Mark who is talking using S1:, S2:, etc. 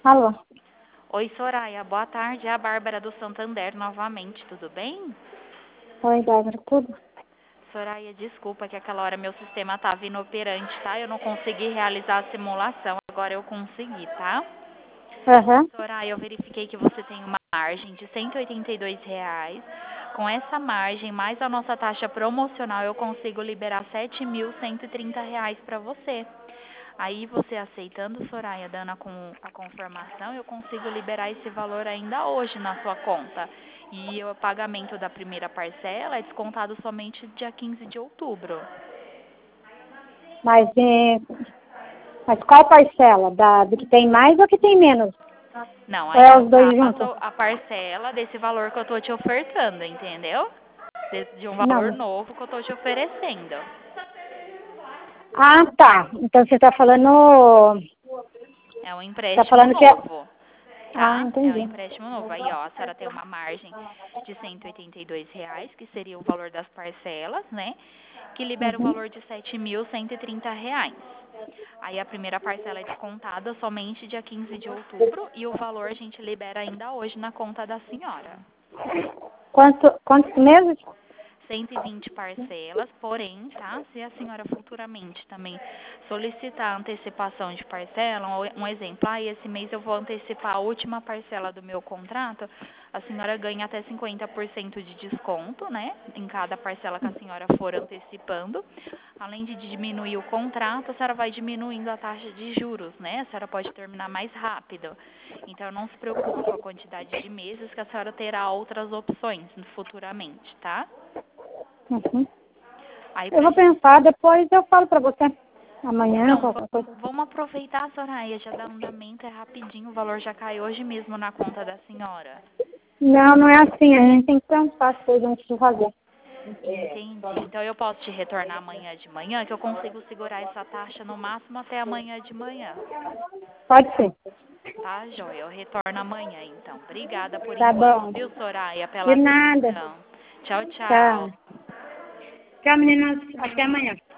S1: Alô?
S2: Oi, Soraya. Boa tarde. É a Bárbara do Santander novamente. Tudo bem?
S1: Oi, Bárbara, tudo?
S2: Soraya, desculpa que aquela hora meu sistema estava inoperante, tá? Eu não consegui realizar a simulação. Agora eu consegui, tá?
S1: Aham.
S2: Soraya, eu verifiquei que você tem uma margem de R$ 182. Com essa margem, mais a nossa taxa promocional, eu consigo liberar R$ 7.130 para você. Aí você aceitando, Soraya, dando a confirmação, eu consigo liberar esse valor ainda hoje na sua conta. E o pagamento da primeira parcela é descontado somente dia 15 de outubro.
S1: Mas, mas qual parcela? Do que tem mais ou que tem menos?
S2: Não,
S1: Ou
S2: aí
S1: é
S2: no
S1: os dois juntos?
S2: caso, a parcela desse valor que eu tô te ofertando, entendeu? De um valor
S1: Não.
S2: novo que eu tô te oferecendo.
S1: Ah, tá. Então você está falando...
S2: É um
S1: Tá
S2: empréstimo
S1: falando que é...
S2: novo,
S1: Ah,
S2: tá? É um
S1: entendi.
S2: empréstimo novo. Aí, ó, a senhora tem uma margem de R$ 182, que seria o valor das parcelas, né? Que libera o
S1: Uhum.
S2: valor de R$ 7.130. Aí a primeira parcela é descontada somente dia 15 de outubro e o valor a gente libera ainda hoje na conta da senhora.
S1: Quantos meses?
S2: 120 parcelas, porém, tá? Se a senhora futuramente também solicitar antecipação de parcela, um exemplo, esse mês eu vou antecipar a última parcela do meu contrato, a senhora ganha até 50% de desconto, né? Em cada parcela que a senhora for antecipando. Além de diminuir o contrato, a senhora vai diminuindo a taxa de juros, né? A senhora pode terminar mais rápido. Então, não se preocupe com a quantidade de meses, que a senhora terá outras opções futuramente, tá?
S1: Uhum.
S2: Aí
S1: Eu
S2: pra
S1: vou
S2: gente.
S1: pensar, depois eu falo para você. Amanhã,
S2: Não,
S1: qualquer coisa.
S2: vamos aproveitar, Soraya, já dá andamento, é rapidinho, o valor já cai hoje mesmo na conta da senhora.
S1: Não, não é assim. A gente tem que pensar as coisas antes de fazer.
S2: Entendi. Então eu posso te retornar amanhã de manhã, que eu consigo segurar essa taxa no máximo até amanhã de manhã.
S1: Pode ser.
S2: Tá, joia? Eu retorno amanhã, então. Obrigada por
S1: Tá
S2: enquanto,
S1: bom.
S2: viu, Soraya, pela
S1: De nada.
S2: atenção. Tchau, tchau.
S1: Tchau. Tchau, meninas. Até amanhã.